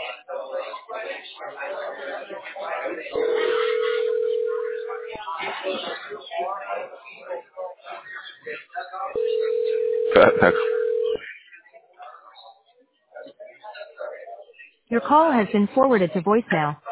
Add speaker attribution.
Speaker 1: Perfect.
Speaker 2: Your call has been forwarded to voicemail.